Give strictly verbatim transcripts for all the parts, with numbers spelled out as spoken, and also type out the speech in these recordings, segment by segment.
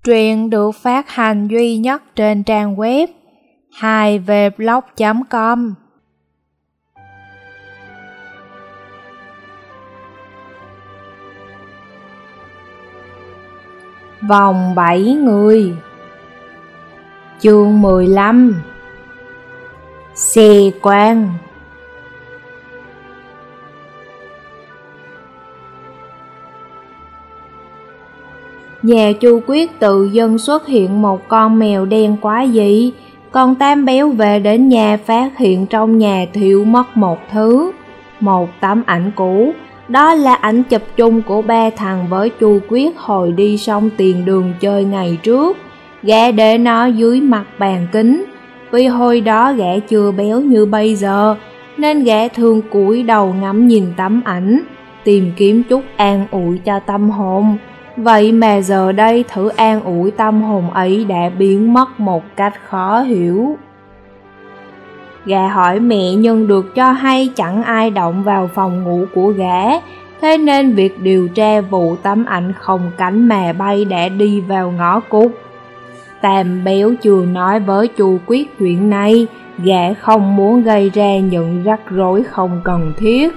Truyện được phát hành duy nhất trên trang web hai v blog chấm com. Vòng bảy người. Chương mười lăm. Xe quan. Nhà Chu Quyết tự dưng xuất hiện một con mèo đen quá dị. Con Tam Béo về đến nhà phát hiện trong nhà thiếu mất một thứ. Một tấm ảnh cũ. Đó là ảnh chụp chung của ba thằng với Chu Quyết hồi đi sông Tiền Đường chơi ngày trước. Gã để nó dưới mặt bàn kính. Vì hồi đó gã chưa béo như bây giờ, nên gã thường cúi đầu ngắm nhìn tấm ảnh, tìm kiếm chút an ủi cho tâm hồn. Vậy mà giờ đây thử an ủi tâm hồn ấy đã biến mất một cách khó hiểu. Gã hỏi mẹ nhưng được cho hay chẳng ai động vào phòng ngủ của gã, thế nên việc điều tra vụ tấm ảnh không cánh mà bay đã đi vào ngõ cụt. Tam Béo chưa nói với Chu Quyết chuyện này, gã không muốn gây ra những rắc rối không cần thiết.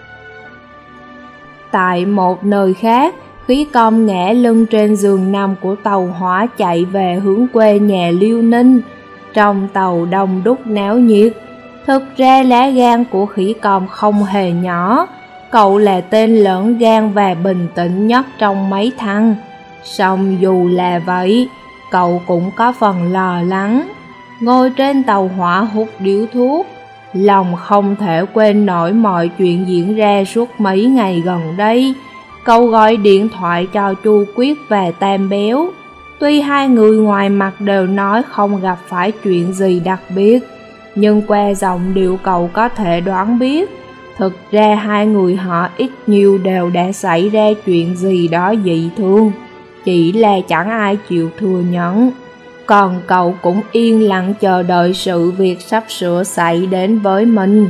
Tại một nơi khác, Khí Công ngã lưng trên giường nằm của tàu hỏa chạy về hướng quê nhà Liêu Ninh. Trong tàu đông đúc náo nhiệt. Thực ra lá gan của Khỉ Công không hề nhỏ. Cậu là tên lớn gan và bình tĩnh nhất trong mấy thằng. Song dù là vậy, cậu cũng có phần lo lắng. Ngồi trên tàu hỏa hút điếu thuốc, lòng không thể quên nổi mọi chuyện diễn ra suốt mấy ngày gần đây. Cậu gọi điện thoại cho Chu Quyết và Tam Béo. Tuy hai người ngoài mặt đều nói không gặp phải chuyện gì đặc biệt, nhưng qua giọng điệu cậu có thể đoán biết, thực ra hai người họ ít nhiều đều đã xảy ra chuyện gì đó dị thường, chỉ là chẳng ai chịu thừa nhận. Còn cậu cũng yên lặng chờ đợi sự việc sắp sửa xảy đến với mình.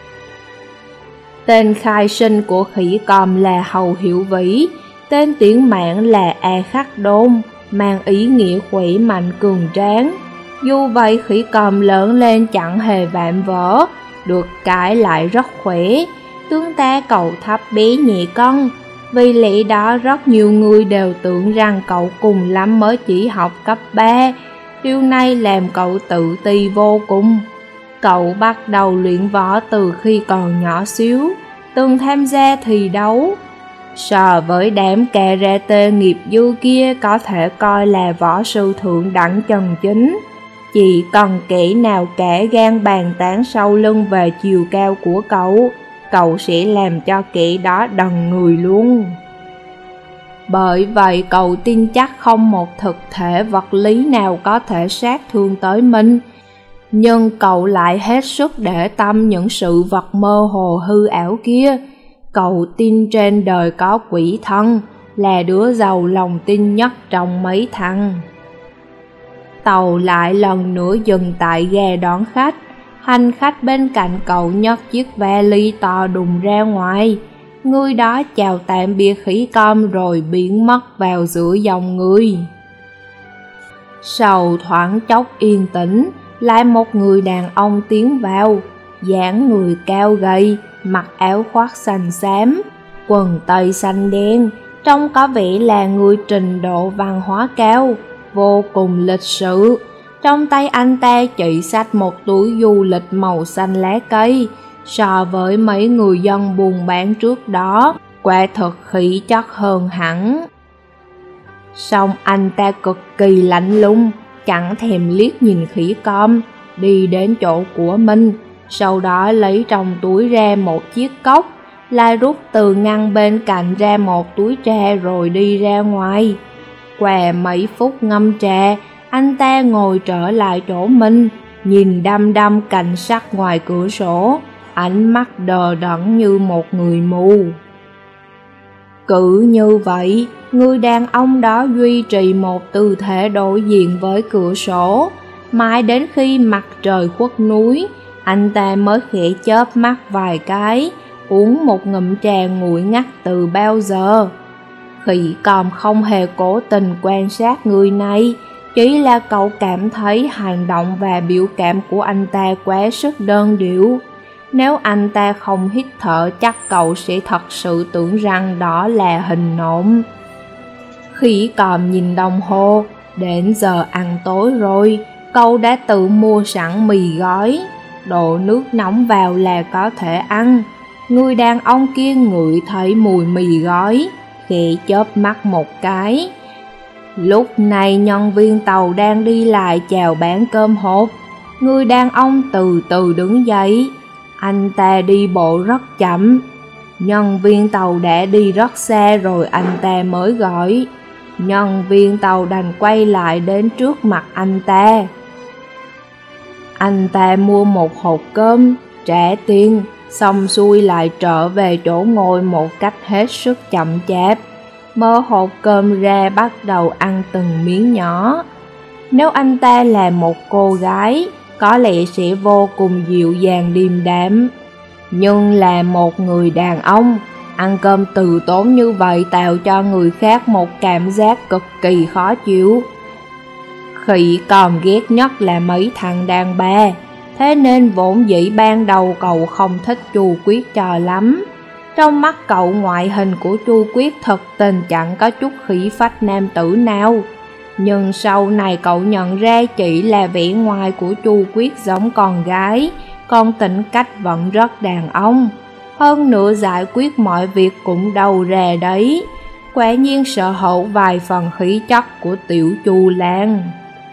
Tên khai sinh của Khỉ Cầm là Hầu Hiểu Vĩ, tên tiếng Mãn là A Khắc Đôn, mang ý nghĩa khỏe mạnh cường tráng. Dù vậy Khỉ Cầm lớn lên chẳng hề vạm vỡ, được cái lại rất khỏe. Tướng tá cậu thấp bé nhẹ cân, vì lẽ đó rất nhiều người đều tưởng rằng cậu cùng lắm mới chỉ học cấp ba. Điều này làm cậu tự ti vô cùng. Cậu bắt đầu luyện võ từ khi còn nhỏ xíu, từng tham gia thi đấu. So với đám karate nghiệp dư kia có thể coi là võ sư thượng đẳng chân chính. Chỉ cần kẻ nào cả gan bàn tán sau lưng về chiều cao của cậu, cậu sẽ làm cho kẻ đó đần người luôn. Bởi vậy cậu tin chắc không một thực thể vật lý nào có thể sát thương tới mình. Nhưng cậu lại hết sức để tâm những sự vật mơ hồ hư ảo kia. Cậu tin trên đời có quỷ thân, là đứa giàu lòng tin nhất trong mấy thằng. Tàu lại lần nữa dừng tại ga đón khách. Hành khách bên cạnh cậu nhấc chiếc vali to đùng ra ngoài. Người đó chào tạm biệt Khỉ Công rồi biến mất vào giữa dòng người. Sau thoáng chốc yên tĩnh, lại một người đàn ông tiến vào, dáng người cao gầy, mặc áo khoác xanh xám, quần tây xanh đen, trông có vẻ là người trình độ văn hóa cao, vô cùng lịch sự. Trong tay anh ta chỉ xách một túi du lịch màu xanh lá cây. So với mấy người dân buôn bán trước đó, quả thực khí chất hơn hẳn. Song anh ta cực kỳ lạnh lùng, chẳng thèm liếc nhìn Khỉ Công, đi đến chỗ của mình, sau đó lấy trong túi ra một chiếc cốc, lại rút từ ngăn bên cạnh ra một túi trà rồi đi ra ngoài. Qua mấy phút ngâm trà, anh ta ngồi trở lại chỗ mình, nhìn đăm đăm cảnh sắc ngoài cửa sổ, ánh mắt đờ đẫn như một người mù. Cứ như vậy, người đàn ông đó duy trì một tư thế đối diện với cửa sổ, mãi đến khi mặt trời khuất núi, anh ta mới khẽ chớp mắt vài cái, uống một ngụm trà nguội ngắt từ bao giờ. Khỉ Cầm không hề cố tình quan sát người này, chỉ là cậu cảm thấy hành động và biểu cảm của anh ta quá sức đơn điệu. Nếu anh ta không hít thở chắc cậu sẽ thật sự tưởng rằng đó là hình nộm. Khỉ Cầm nhìn đồng hồ, đến giờ ăn tối rồi, cậu đã tự mua sẵn mì gói, đổ nước nóng vào là có thể ăn. Người đàn ông kia ngửi thấy mùi mì gói, khẽ chớp mắt một cái. Lúc này nhân viên tàu đang đi lại chào bán cơm hộp. Người đàn ông từ từ đứng dậy, anh ta đi bộ rất chậm. Nhân viên tàu đã đi rất xa rồi anh ta mới gọi. Nhân viên tàu đành quay lại đến trước mặt anh ta. Anh ta mua một hộp cơm, trả tiền, xong xuôi lại trở về chỗ ngồi một cách hết sức chậm chạp. Mở hộp cơm ra bắt đầu ăn từng miếng nhỏ. Nếu anh ta là một cô gái, có lẽ sẽ vô cùng dịu dàng điềm đạm. Nhưng là một người đàn ông, ăn cơm từ tốn như vậy tạo cho người khác một cảm giác cực kỳ khó chịu. Khỉ Cầm ghét nhất là mấy thằng đàn bà, thế nên vốn dĩ ban đầu cậu không thích Chu Quyết cho lắm. Trong mắt cậu ngoại hình của Chu Quyết thật tình chẳng có chút khí phách nam tử nào. Nhưng sau này cậu nhận ra chỉ là vẻ ngoài của Chu Quyết giống con gái, còn tính cách vẫn rất đàn ông. Hơn nữa giải quyết mọi việc cũng đầu ra đấy, quả nhiên sở hữu vài phần khí chất của tiểu Chu Lan.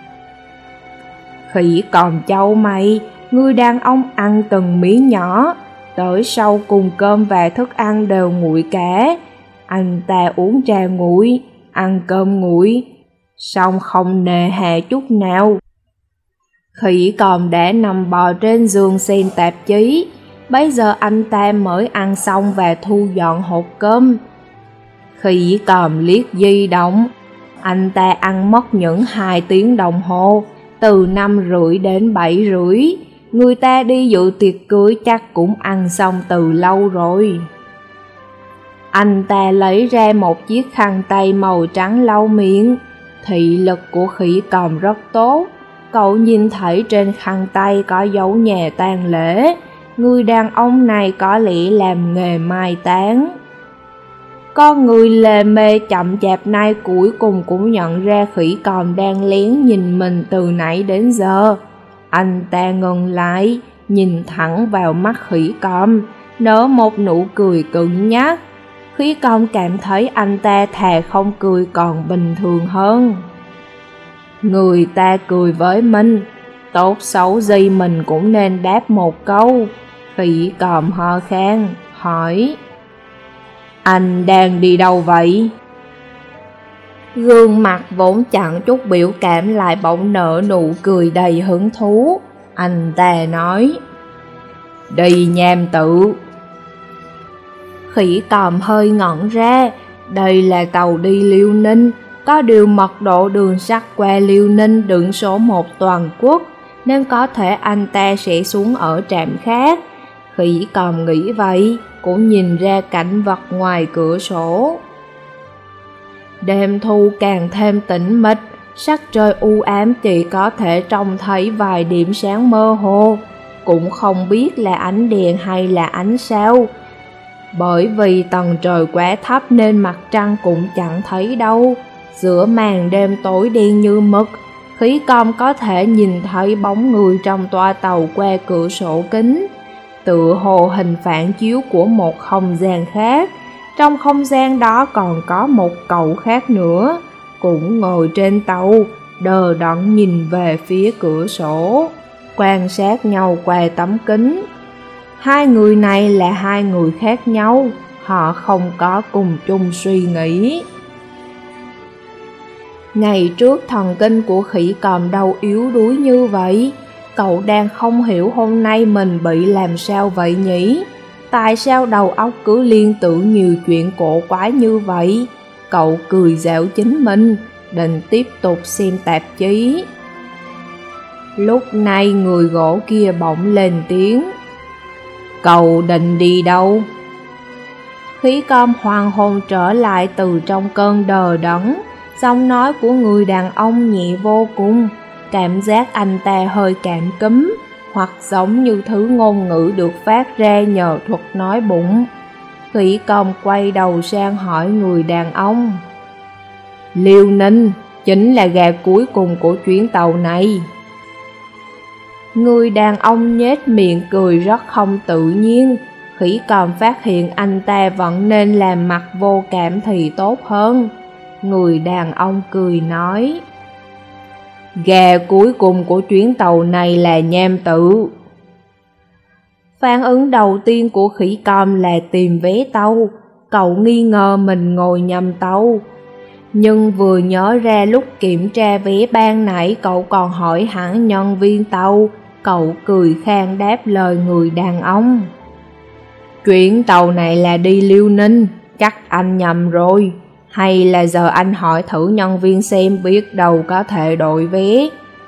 Khỉ Cầm chau mày, người đàn ông ăn từng miếng nhỏ, tới sau cùng cơm và thức ăn đều nguội cả. Anh ta uống trà nguội, ăn cơm nguội, xong không nề hà chút nào. Khỉ Cầm đã nằm bò trên giường xem tạp chí. Bây giờ anh ta mới ăn xong và thu dọn hộp cơm. Khỉ Cầm liếc di động. Anh ta ăn mất những hai tiếng đồng hồ, từ năm rưỡi đến bảy rưỡi. Người ta đi dự tiệc cưới chắc cũng ăn xong từ lâu rồi. Anh ta lấy ra một chiếc khăn tay màu trắng lau miệng. Thị lực của Khỉ Cầm rất tốt. Cậu nhìn thấy trên khăn tay có dấu nhà tang lễ. Người đàn ông này có lẽ làm nghề mai táng. Con người lề mê chậm chạp này cuối cùng cũng nhận ra Khỉ Cầm đang lén nhìn mình từ nãy đến giờ. Anh ta ngừng lại, nhìn thẳng vào mắt Khỉ Cầm, nở một nụ cười cứng nhắc. Khỉ Cầm cảm thấy anh ta thà không cười còn bình thường hơn. Người ta cười với mình, tốt xấu gì mình cũng nên đáp một câu. Khỉ Cầm ho khan, hỏi: Anh đang đi đâu vậy? Gương mặt vốn chẳng chút biểu cảm lại bỗng nở nụ cười đầy hứng thú. Anh ta nói: Đi nham tự. Khỉ Cầm hơi ngẩn ra. Đây là tàu đi Liêu Ninh, có điều mật độ đường sắt qua Liêu Ninh đứng số một toàn quốc, nên có thể anh ta sẽ xuống ở trạm khác. Khỉ Cầm nghĩ vậy, cũng nhìn ra cảnh vật ngoài cửa sổ. Đêm thu càng thêm tĩnh mịch, sắc trời u ám chỉ có thể trông thấy vài điểm sáng mơ hồ, cũng không biết là ánh đèn hay là ánh sao. Bởi vì tầng trời quá thấp nên mặt trăng cũng chẳng thấy đâu. Giữa màn đêm tối đen như mực, Khỉ Cầm có thể nhìn thấy bóng người trong toa tàu qua cửa sổ kính, tựa hồ hình phản chiếu của một không gian khác. Trong không gian đó còn có một cậu khác nữa, cũng ngồi trên tàu, đờ đẫn nhìn về phía cửa sổ, quan sát nhau qua tấm kính. Hai người này là hai người khác nhau, họ không có cùng chung suy nghĩ. Ngày trước thần kinh của Khỉ Cầm đâu yếu đuối như vậy. Cậu đang không hiểu hôm nay mình bị làm sao vậy nhỉ? Tại sao đầu óc cứ liên tưởng nhiều chuyện cổ quái như vậy? Cậu cười giễu chính mình, định tiếp tục xem tạp chí. Lúc này người gỗ kia bỗng lên tiếng: Cậu định đi đâu? Khỉ Con hoàng hồn trở lại từ trong cơn đờ đẫn. Giọng nói của người đàn ông nhẹ vô cùng, cảm giác anh ta hơi cảm cúm, hoặc giống như thứ ngôn ngữ được phát ra nhờ thuật nói bụng. Khỉ Con quay đầu sang hỏi người đàn ông: Liêu Ninh chính là gà cuối cùng của chuyến tàu này. Người đàn ông nhếch miệng cười rất không tự nhiên. Khỉ Con phát hiện anh ta vẫn nên làm mặt vô cảm thì tốt hơn. Người đàn ông cười nói: Gà cuối cùng của chuyến tàu này là Nham Tự. Phản ứng đầu tiên của Khỉ Con là tìm vé tàu. Cậu nghi ngờ mình ngồi nhầm tàu. Nhưng vừa nhớ ra lúc kiểm tra vé ban nãy cậu còn hỏi hẳn nhân viên tàu, cậu cười khan đáp lời người đàn ông: Chuyến tàu này là đi Liêu Ninh, chắc anh nhầm rồi. Hay là giờ anh hỏi thử nhân viên xem biết đâu có thể đổi vé.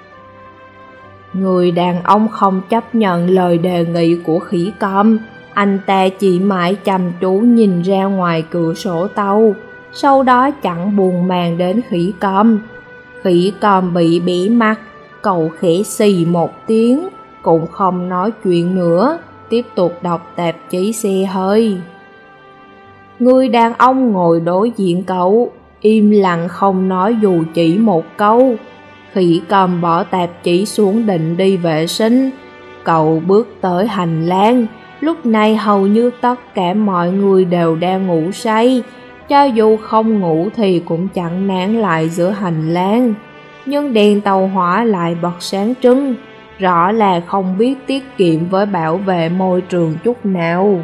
Người đàn ông không chấp nhận lời đề nghị của Khỉ Con. Anh ta chỉ mãi chăm chú nhìn ra ngoài cửa sổ tàu, sau đó chẳng buồn màng đến Khỉ Con. Khỉ Con bị bỉ mặt, cậu khẽ xì một tiếng, cũng không nói chuyện nữa, tiếp tục đọc tạp chí xe hơi. Người đàn ông ngồi đối diện cậu, im lặng không nói dù chỉ một câu. Khỉ Con bỏ tạp chí xuống định đi vệ sinh. Cậu bước tới hành lang, lúc này hầu như tất cả mọi người đều đang ngủ say. Cho dù không ngủ thì cũng chẳng nán lại giữa hành lang. Nhưng đèn tàu hỏa lại bật sáng trưng, rõ là không biết tiết kiệm với bảo vệ môi trường chút nào.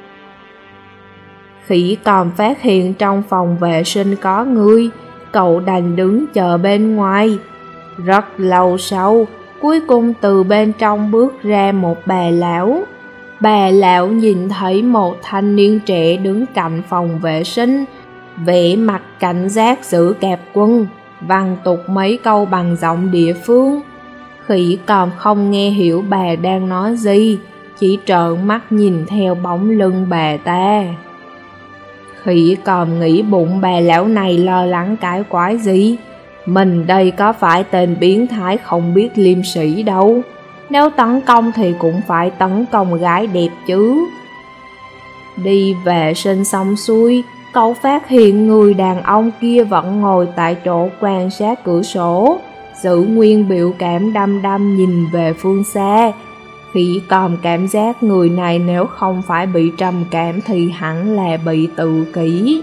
Khỉ Con phát hiện trong phòng vệ sinh có người, cậu đành đứng chờ bên ngoài. Rất lâu sau, cuối cùng từ bên trong bước ra một bà lão. Bà lão nhìn thấy một thanh niên trẻ đứng cạnh phòng vệ sinh, vẻ mặt cảnh giác giữ cạp quân, văng tục mấy câu bằng giọng địa phương. Khỉ Con không nghe hiểu bà đang nói gì, chỉ trợn mắt nhìn theo bóng lưng bà ta. Khỉ Con nghĩ bụng bà lão này lo lắng cái quái gì. Mình đây có phải tên biến thái không biết liêm sĩ đâu. Nếu tấn công thì cũng phải tấn công gái đẹp chứ. Đi vệ sinh xong xuôi, cậu phát hiện người đàn ông kia vẫn ngồi tại chỗ quan sát cửa sổ, giữ nguyên biểu cảm đăm đăm nhìn về phương xa. Khỉ Con cảm giác người này nếu không phải bị trầm cảm thì hẳn là bị tự kỷ.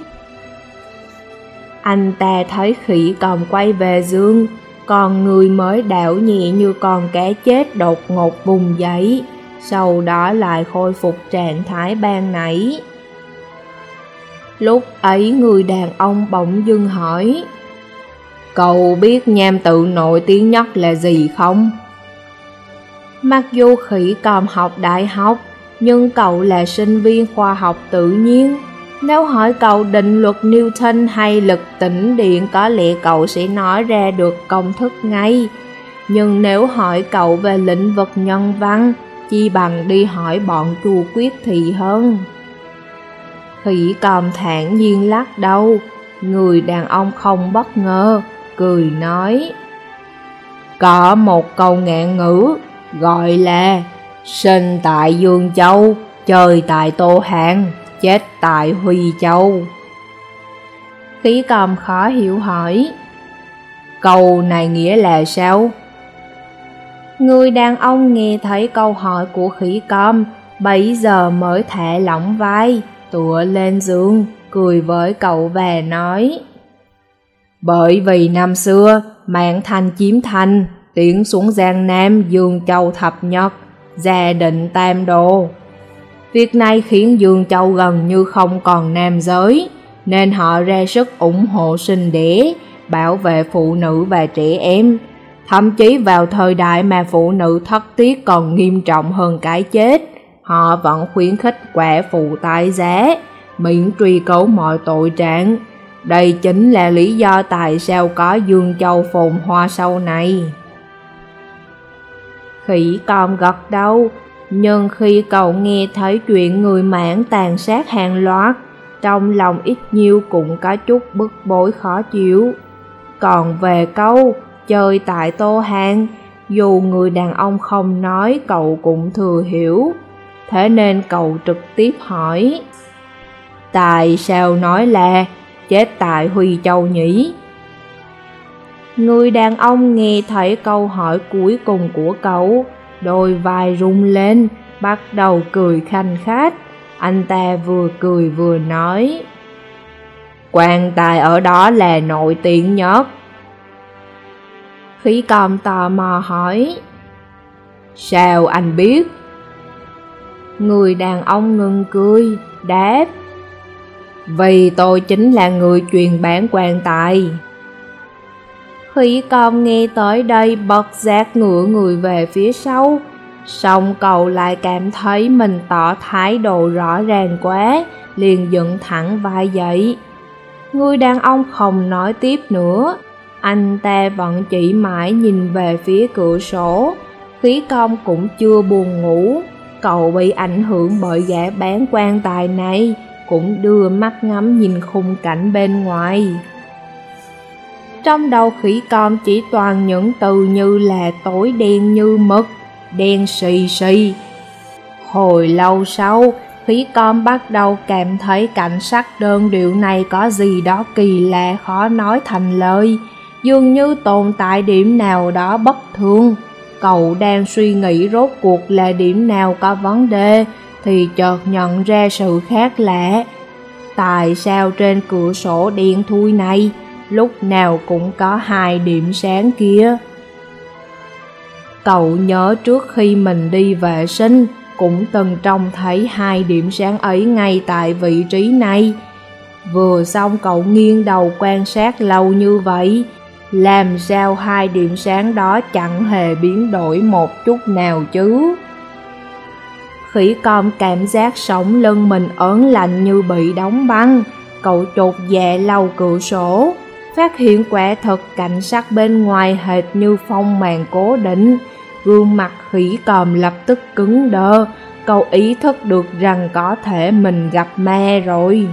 Anh ta thấy Khỉ Con quay về giường, còn người mới đảo nhẹ như con cá chết đột ngột vùng dậy, sau đó lại khôi phục trạng thái ban nãy. Lúc ấy người đàn ông bỗng dưng hỏi: Cậu biết Nham Tự nổi tiếng nhất là gì không? Mặc dù Khỉ Con học đại học, nhưng cậu là sinh viên khoa học tự nhiên. Nếu hỏi cậu định luật Newton hay lực tĩnh điện, có lẽ cậu sẽ nói ra được công thức ngay. Nhưng nếu hỏi cậu về lĩnh vực nhân văn, chi bằng đi hỏi bọn Chu Quyết thì hơn. Khỉ Con thản nhiên lắc đầu. Người đàn ông không bất ngờ, cười nói: Có một câu ngạn ngữ gọi là sinh tại Dương Châu, chơi tại Tô Hàng, chết tại Huy Châu. Khỉ Con khó hiểu hỏi: Câu này nghĩa là sao? Người đàn ông nghe thấy câu hỏi của Khỉ Con, bấy giờ mới thả lỏng vai, tựa lên giường, cười với cậu và nói: Bởi vì năm xưa, Mạn Thành chiếm thành, tiến xuống Giang Nam, Dương Châu thập nhật, gia định tam đồ. Việc này khiến Dương Châu gần như không còn nam giới, nên họ ra sức ủng hộ sinh đẻ, bảo vệ phụ nữ và trẻ em. Thậm chí vào thời đại mà phụ nữ thất tiết còn nghiêm trọng hơn cái chết, họ vẫn khuyến khích quả phụ tái giá, miễn truy cứu mọi tội trạng. Đây chính là lý do tại sao có Dương Châu phồn hoa sau này. Khỉ Con gật đầu, nhưng khi cậu nghe thấy chuyện người Mãn tàn sát hàng loạt, trong lòng ít nhiều cũng có chút bức bối khó chịu. Còn về câu chơi tại Tô Hàng, dù người đàn ông không nói cậu cũng thừa hiểu, thế nên cậu trực tiếp hỏi: tại sao nói là chết tại Huy Châu nhỉ? Người đàn ông nghe thấy câu hỏi cuối cùng của cậu, đôi vai rung lên, bắt đầu cười khanh khách. Anh ta vừa cười vừa nói: quan tài ở đó là nổi tiếng nhất. Khí Công tò mò hỏi: sao anh biết? Người đàn ông ngừng cười, đáp: vì tôi chính là người truyền bán quan tài. Khí Công nghe tới đây bất giác ngửa người về phía sau, song cậu lại cảm thấy mình tỏ thái độ rõ ràng quá, liền dựng thẳng vai dậy. Người đàn ông không nói tiếp nữa, anh ta vẫn chỉ mãi nhìn về phía cửa sổ. Khí Công cũng chưa buồn ngủ, cậu bị ảnh hưởng bởi gã bán quan tài này, cũng đưa mắt ngắm nhìn khung cảnh bên ngoài. Trong đầu Khí Công chỉ toàn những từ như là tối đen như mực, đen xì xì. Hồi lâu sau, Khí Công bắt đầu cảm thấy cảnh sắc đơn điệu này có gì đó kỳ lạ khó nói thành lời, dường như tồn tại điểm nào đó bất thường. Cậu đang suy nghĩ rốt cuộc là điểm nào có vấn đề, thì chợt nhận ra sự khác lạ. Tại sao trên cửa sổ đen thui này lúc nào cũng có hai điểm sáng kia? Cậu nhớ trước khi mình đi vệ sinh cũng từng trông thấy hai điểm sáng ấy ngay tại vị trí này. Vừa xong cậu nghiêng đầu quan sát lâu như vậy, làm sao hai điểm sáng đó chẳng hề biến đổi một chút nào chứ? Khí Công cảm giác sống lưng mình ớn lạnh như bị đóng băng. Cậu chột dạ lau cửa sổ, phát hiện quả thật cảnh sắc bên ngoài hệt như phong màn cố định. Gương mặt Khí Công lập tức cứng đơ, cậu ý thức được rằng có thể mình gặp ma rồi.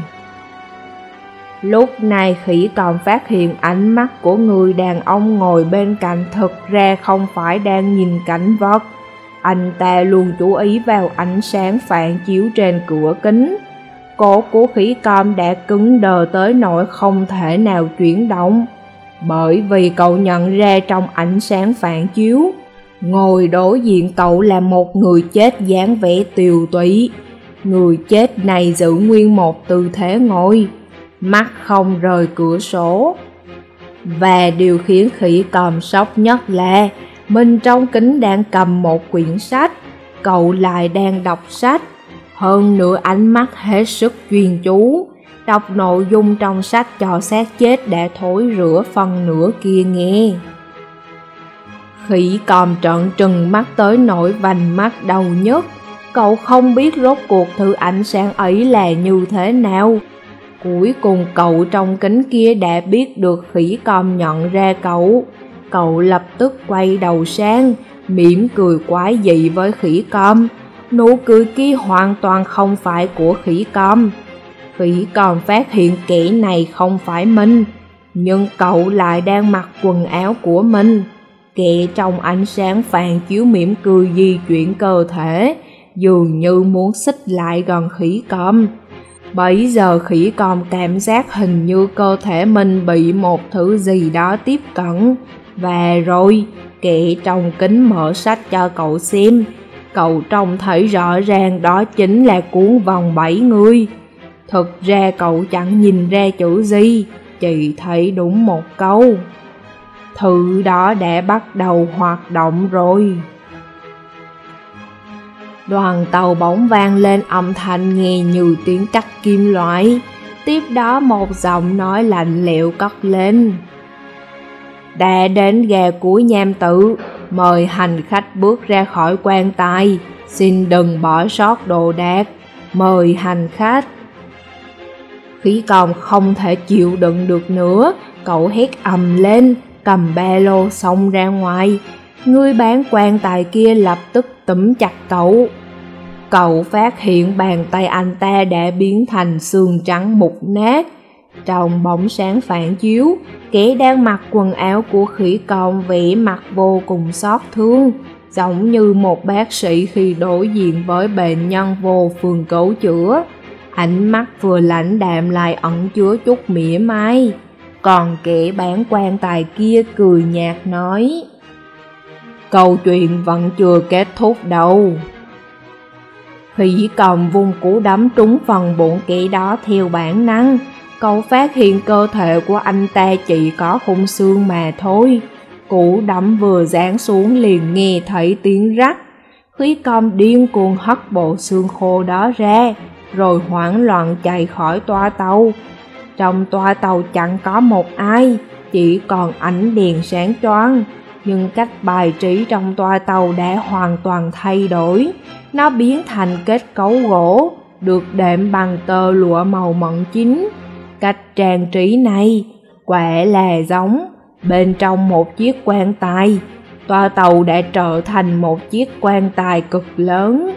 Lúc này Khí Công phát hiện ánh mắt của người đàn ông ngồi bên cạnh thực ra không phải đang nhìn cảnh vật. Anh ta luôn chú ý vào ánh sáng phản chiếu trên cửa kính. Cổ của Khí Công đã cứng đờ tới nỗi không thể nào chuyển động, bởi vì cậu nhận ra trong ánh sáng phản chiếu, ngồi đối diện cậu là một người chết dáng vẻ tiều tụy. Người chết này giữ nguyên một tư thế ngồi, mắt không rời cửa sổ. Và điều khiến Khí Công sốc nhất là mình trong kính đang cầm một quyển sách, cậu lại đang đọc sách. Hơn nữa ánh mắt hết sức chuyên chú, đọc nội dung trong sách cho xác chết đã thối rữa phần nửa kia nghe. Khí Công trợn trừng mắt tới nỗi vành mắt đau nhức. Cậu không biết rốt cuộc thứ ánh sáng ấy là như thế nào. Cuối cùng cậu trong kính kia đã biết được Khí Công nhận ra cậu. Cậu lập tức quay đầu sang, mỉm cười quái dị với Khí Công. Nụ cười kia hoàn toàn không phải của Khí Công. Khí Công phát hiện kẻ này không phải mình, nhưng cậu lại đang mặc quần áo của mình. Kẻ trong ánh sáng phản chiếu mỉm cười di chuyển cơ thể, dường như muốn xích lại gần Khí Công. Bấy giờ Khí Công cảm giác hình như cơ thể mình bị một thứ gì đó tiếp cận. Và rồi, kẻ trong kính mở sách cho cậu xem. Cậu trông thấy rõ ràng đó chính là cuốn vòng bảy người. Thực ra cậu chẳng nhìn ra chữ gì, chỉ thấy đúng một câu: thứ đó đã bắt đầu hoạt động rồi. Đoàn tàu bỗng vang lên âm thanh nghe như tiếng cắt kim loại. Tiếp đó một giọng nói lạnh lẽo cất lên: đã đến ga cuối Nham Tự, mời hành khách bước ra khỏi quan tài, xin đừng bỏ sót đồ đạc, mời hành khách. Khí Công không thể chịu đựng được nữa, cậu hét ầm lên, cầm ba lô xông ra ngoài. Người bán quan tài kia lập tức túm chặt cậu. cậu phát hiện bàn tay anh ta đã biến thành xương trắng mục nát. Trong bóng sáng phản chiếu, kẻ đang mặc quần áo của khỉ con vẻ mặt vô cùng xót thương, giống như một bác sĩ khi đối diện với bệnh nhân vô phương cứu chữa. Ánh mắt vừa lãnh đạm lại ẩn chứa chút mỉa mai. Còn kẻ bán quan tài kia cười nhạt nói: câu chuyện vẫn chưa kết thúc đâu. Khỉ cầm vung cú đấm trúng phần bụng kẻ đó theo bản năng. Cậu phát hiện cơ thể của anh ta chỉ có khung xương mà thôi. Cú đấm vừa giáng xuống liền nghe thấy tiếng rắc. Khỉ cầm điên cuồng hất bộ xương khô đó ra, rồi hoảng loạn chạy khỏi toa tàu. Trong toa tàu chẳng có một ai, chỉ còn ánh đèn sáng choang. Nhưng cách bài trí trong toa tàu đã hoàn toàn thay đổi. Nó biến thành kết cấu gỗ, được đệm bằng tơ lụa màu mận chín. Cách trang trí này quả là giống bên trong một chiếc quan tài. Toa tàu đã trở thành một chiếc quan tài cực lớn.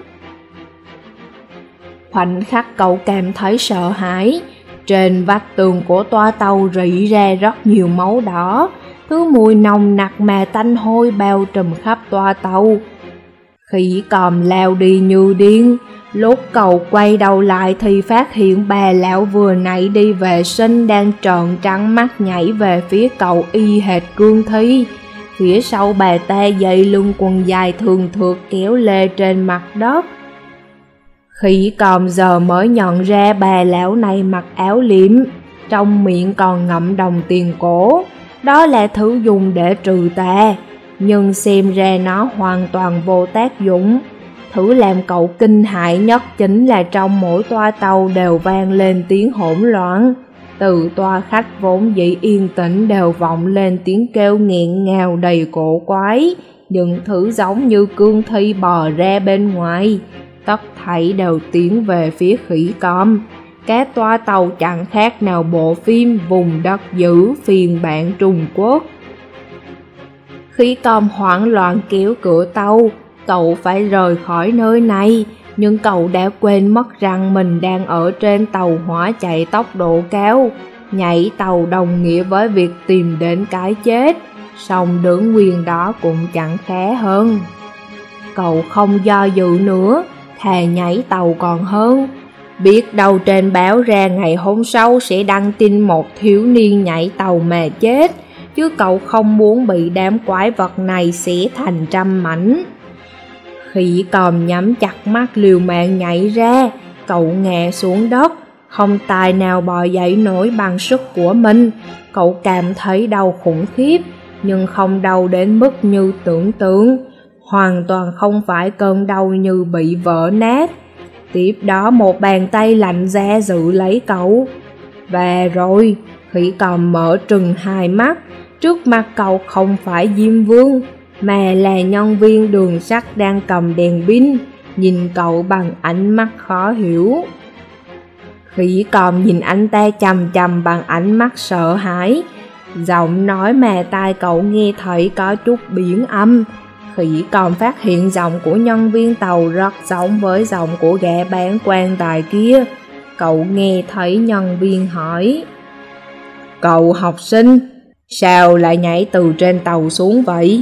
Khoảnh khắc cậu cảm thấy sợ hãi. Trên vách tường của toa tàu rỉ ra rất nhiều máu đỏ. Thứ mùi nồng nặc mà tanh hôi bao trùm khắp toa tàu. Khỉ còm lao đi như điên. Lúc cậu quay đầu lại thì phát hiện bà lão vừa nãy đi vệ sinh đang trợn trắng mắt nhảy về phía cậu y hệt cương thi. Phía sau bà ta dây lưng quần dài thường thượt kéo lê trên mặt đất. Khỉ còm giờ mới nhận ra bà lão này mặc áo liệm, trong miệng còn ngậm đồng tiền cổ. Đó là thứ dùng để trừ tà, nhưng xem ra nó hoàn toàn vô tác dụng. Thứ làm cậu kinh hãi nhất chính là trong mỗi toa tàu đều vang lên tiếng hỗn loạn. Từ toa khách vốn dĩ yên tĩnh đều vọng lên tiếng kêu nghẹn ngào đầy cổ quái. Những thứ giống như cương thi bò ra bên ngoài. Tất thảy đều tiến về phía khỉ con. Các toa tàu chẳng khác nào bộ phim Vùng Đất Dữ phiên bản Trung Quốc. Khỉ con hoảng loạn kéo cửa tàu. Cậu phải rời khỏi nơi này, nhưng cậu đã quên mất rằng mình đang ở trên tàu hỏa chạy tốc độ cao. Nhảy tàu đồng nghĩa với việc tìm đến cái chết, song đứng nguyên đó cũng chẳng khá hơn. Cậu không do dự nữa, thà nhảy tàu còn hơn. Biết đâu trên báo ra ngày hôm sau sẽ đăng tin một thiếu niên nhảy tàu mà chết, chứ cậu không muốn bị đám quái vật này xé thành trăm mảnh. Khỉ còm nhắm chặt mắt liều mạng nhảy ra. Cậu ngã xuống đất, không tài nào bò dậy nổi bằng sức của mình. Cậu cảm thấy đau khủng khiếp, nhưng không đau đến mức như tưởng tượng. Hoàn toàn không phải cơn đau như bị vỡ nát. Tiếp đó một bàn tay lạnh giá giữ lấy cậu. Và rồi, khỉ còm mở trừng hai mắt. Trước mặt cậu không phải Diêm Vương, mà là nhân viên đường sắt đang cầm đèn pin, nhìn cậu bằng ánh mắt khó hiểu. Khỉ còm nhìn anh ta chằm chằm bằng ánh mắt sợ hãi. Giọng nói mà tai cậu nghe thấy có chút biến âm. Khỉ còm phát hiện giọng của nhân viên tàu rất giống với giọng của gã bán quan tài kia. Cậu nghe thấy nhân viên hỏi: cậu học sinh, sao lại nhảy từ trên tàu xuống vậy?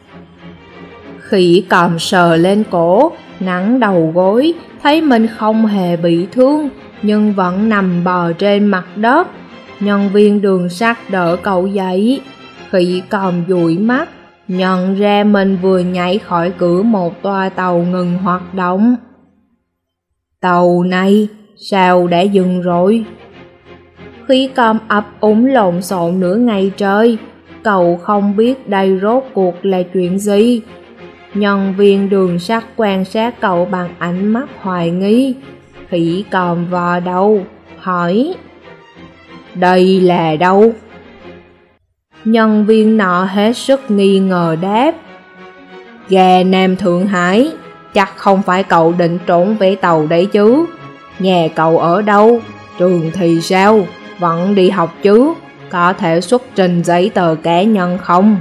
Khỉ còm sờ lên cổ, nắng đầu gối, thấy mình không hề bị thương, nhưng vẫn nằm bò trên mặt đất. Nhân viên đường sắt đỡ cậu dậy. Khỉ còm dụi mắt, nhận ra mình vừa nhảy khỏi cửa một toa tàu ngừng hoạt động. Tàu này sao đã dừng rồi? Khỉ còm ấp úng lộn xộn nửa ngày trời. Cậu không biết đây rốt cuộc là chuyện gì. Nhân viên đường sắt quan sát cậu bằng ánh mắt hoài nghi. Khỉ còm vò đầu, hỏi: đây là đâu? Nhân viên nọ hết sức nghi ngờ đáp: gà Nam Thượng Hải, chắc không phải cậu định trốn vé tàu đấy chứ? Nhà cậu ở đâu? Trường thì sao? Vẫn đi học chứ? Có thể xuất trình giấy tờ cá nhân không?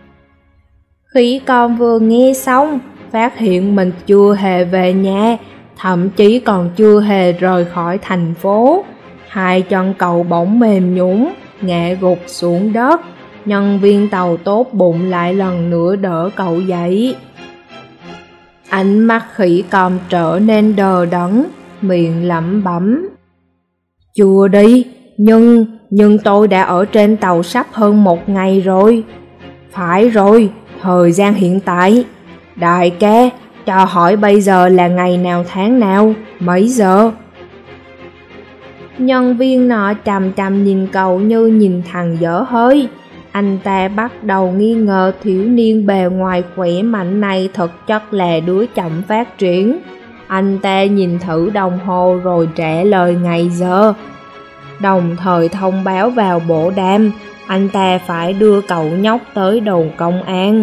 Khỉ con vừa nghe xong, phát hiện mình chưa hề về nhà, Thậm chí còn chưa hề rời khỏi thành phố, hai chân cậu bỗng mềm nhũn, ngã gục xuống đất. Nhân viên tàu tốt bụng lại lần nữa đỡ cậu dậy. Ánh mắt khỉ con trở nên đờ đẫn, miệng lẩm bẩm: "Chưa đi, nhưng, nhưng tôi đã ở trên tàu sắp hơn một ngày rồi." "Phải rồi, thời gian hiện tại." "Đại ca, cho hỏi bây giờ là ngày nào tháng nào, mấy giờ?" Nhân viên nọ chằm chằm nhìn cậu như nhìn thằng dở hơi. Anh ta bắt đầu nghi ngờ thiếu niên bề ngoài khỏe mạnh này thực chất là đứa chậm phát triển. Anh ta nhìn thử đồng hồ rồi trả lời ngày giờ, đồng thời thông báo vào bộ đàm anh ta phải đưa cậu nhóc tới đồn công an.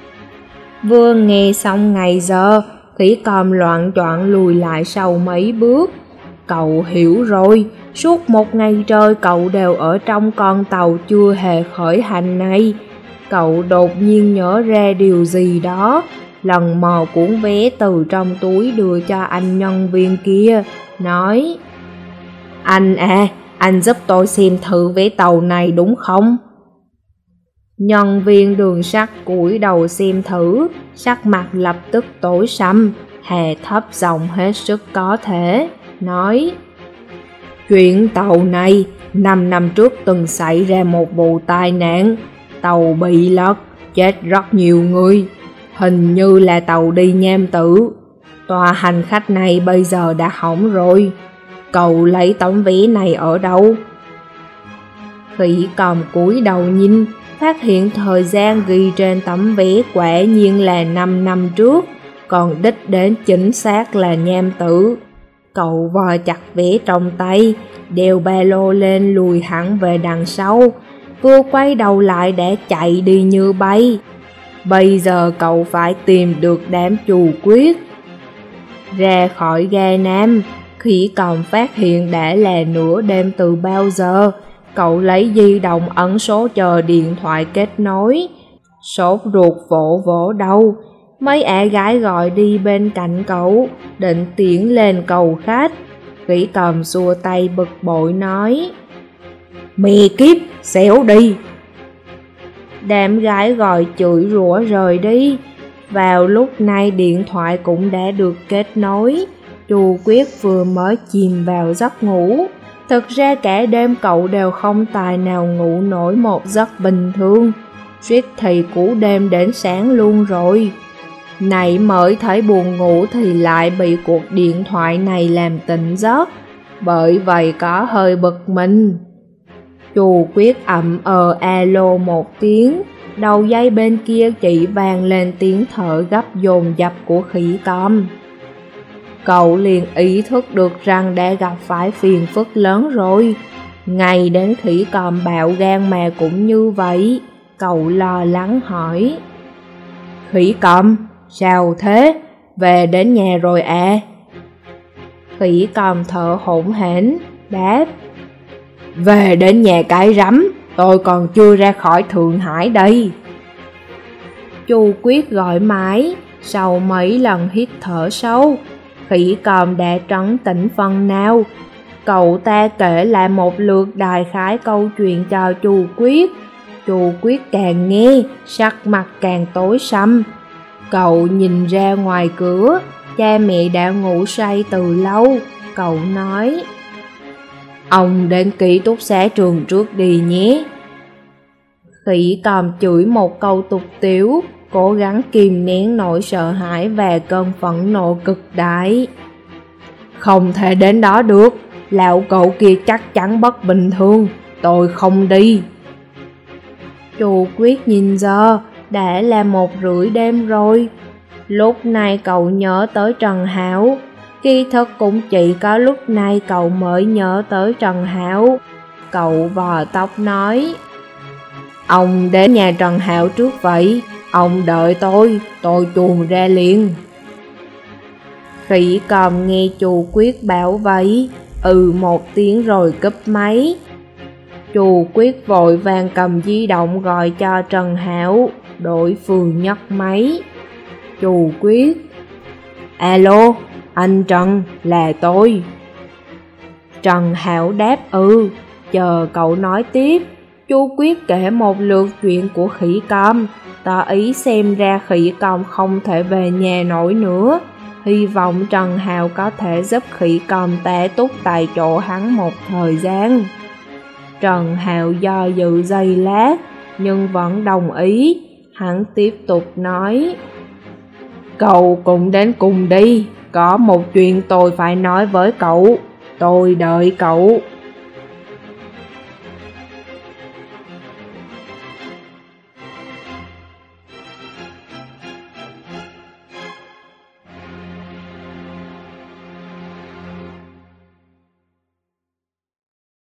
Vừa nghe xong ngày giờ, khỉ con loạn choạng lùi lại sau mấy bước. Cậu hiểu rồi, suốt một ngày trời cậu đều ở trong con tàu chưa hề khởi hành này. Cậu đột nhiên nhớ ra điều gì đó, lần mò cuốn vé từ trong túi đưa cho anh nhân viên kia, nói: "Anh à, anh giúp tôi xem thử vé tàu này đúng không?" Nhân viên đường sắt cúi đầu xem thử, sắc mặt lập tức tối sầm, hạ thấp giọng hết sức có thể, nói: "Chuyện tàu này, năm năm trước từng xảy ra một vụ tai nạn, tàu bị lật, chết rất nhiều người, hình như là tàu đi Nham Tử. Tòa hành khách này bây giờ đã hỏng rồi, cậu lấy tấm vé này ở đâu?" Khỉ còn cúi đầu nhìn, phát hiện thời gian ghi trên tấm vé quả nhiên là năm năm trước, còn đích đến chính xác là Nham Tử. Cậu vò chặt vé trong tay, đeo ba lô lên lùi hẳn về đằng sau, vừa quay đầu lại để chạy đi như bay. Bây giờ cậu phải tìm được đám Chu Quyết. Ra khỏi ga Nam, khỉ còn phát hiện đã là nửa đêm từ bao giờ. Cậu lấy di động ấn số chờ điện thoại kết nối, sốt ruột vỗ vỗ đầu. Mấy ả gái gọi đi bên cạnh cậu, định tiến lên cầu khách. Khỉ cầm xua tay bực bội nói: "Mẹ kiếp, xéo đi!" Đám gái gọi chửi rủa rời đi. Vào lúc này điện thoại cũng đã được kết nối. Chu Quyết vừa mới chìm vào giấc ngủ. Thực ra cả đêm cậu đều không tài nào ngủ nổi một giấc bình thường, suýt thì cú đêm đến sáng luôn rồi. Này mới thấy buồn ngủ thì lại bị cuộc điện thoại này làm tỉnh giấc, bởi vậy có hơi bực mình. Chu Quyết ậm ờ alo một tiếng, đầu dây bên kia chỉ vang lên tiếng thở gấp dồn dập của khỉ con. Cậu liền ý thức được rằng đã gặp phải phiền phức lớn rồi. Ngày đến khỉ con bạo gan mà cũng như vậy. Cậu lo lắng hỏi: "Khỉ con, sao thế? Về đến nhà rồi à?" Khỉ con thở hổn hển đáp: "Về đến nhà cái rắm, tôi còn chưa ra khỏi Thượng Hải đây." Chu Quyết gọi mãi, sau mấy lần hít thở sâu, khỉ con đã trấn tĩnh phần nào. Cậu ta kể lại một lượt đại khái câu chuyện cho Chu Quyết. Chu Quyết càng nghe, sắc mặt càng tối sầm. Cậu nhìn ra ngoài cửa, cha mẹ đã ngủ say từ lâu. Cậu nói: "Ông đến ký túc xá trường trước đi nhé." Khỉ còn chửi một câu tục tĩu, cố gắng kìm nén nỗi sợ hãi và cơn phẫn nộ cực đại. "Không thể đến đó được, lão cậu kia chắc chắn bất bình thường, tôi không đi." Chu Quyết nhìn giờ, đã là một rưỡi đêm rồi. Lúc này cậu nhớ tới Trần Hảo. Kỳ thực cũng chỉ có lúc này cậu mới nhớ tới Trần Hảo. Cậu vò tóc nói: "Ông đến nhà Trần Hảo trước vậy, ông đợi tôi, tôi chuồn ra liền." Khỉ con nghe Chu Quyết bảo vậy, ừ một tiếng rồi cúp máy. Chu Quyết vội vàng cầm di động gọi cho Trần Hảo, đối phương nhấc máy. Chu Quyết: "Alo, Anh Trần, là tôi. Trần Hạo đáp ừ, chờ cậu nói tiếp. Chu Quyết kể một lượt chuyện của khỉ con, tỏ ý xem ra khỉ con không thể về nhà nổi nữa. Hy vọng Trần Hạo có thể giúp khỉ con té túc tại chỗ hắn một thời gian. Trần Hạo do dự giây lát, nhưng vẫn đồng ý. Hắn tiếp tục nói: Cậu cũng đến cùng đi, có một chuyện tôi phải nói với cậu, tôi đợi cậu.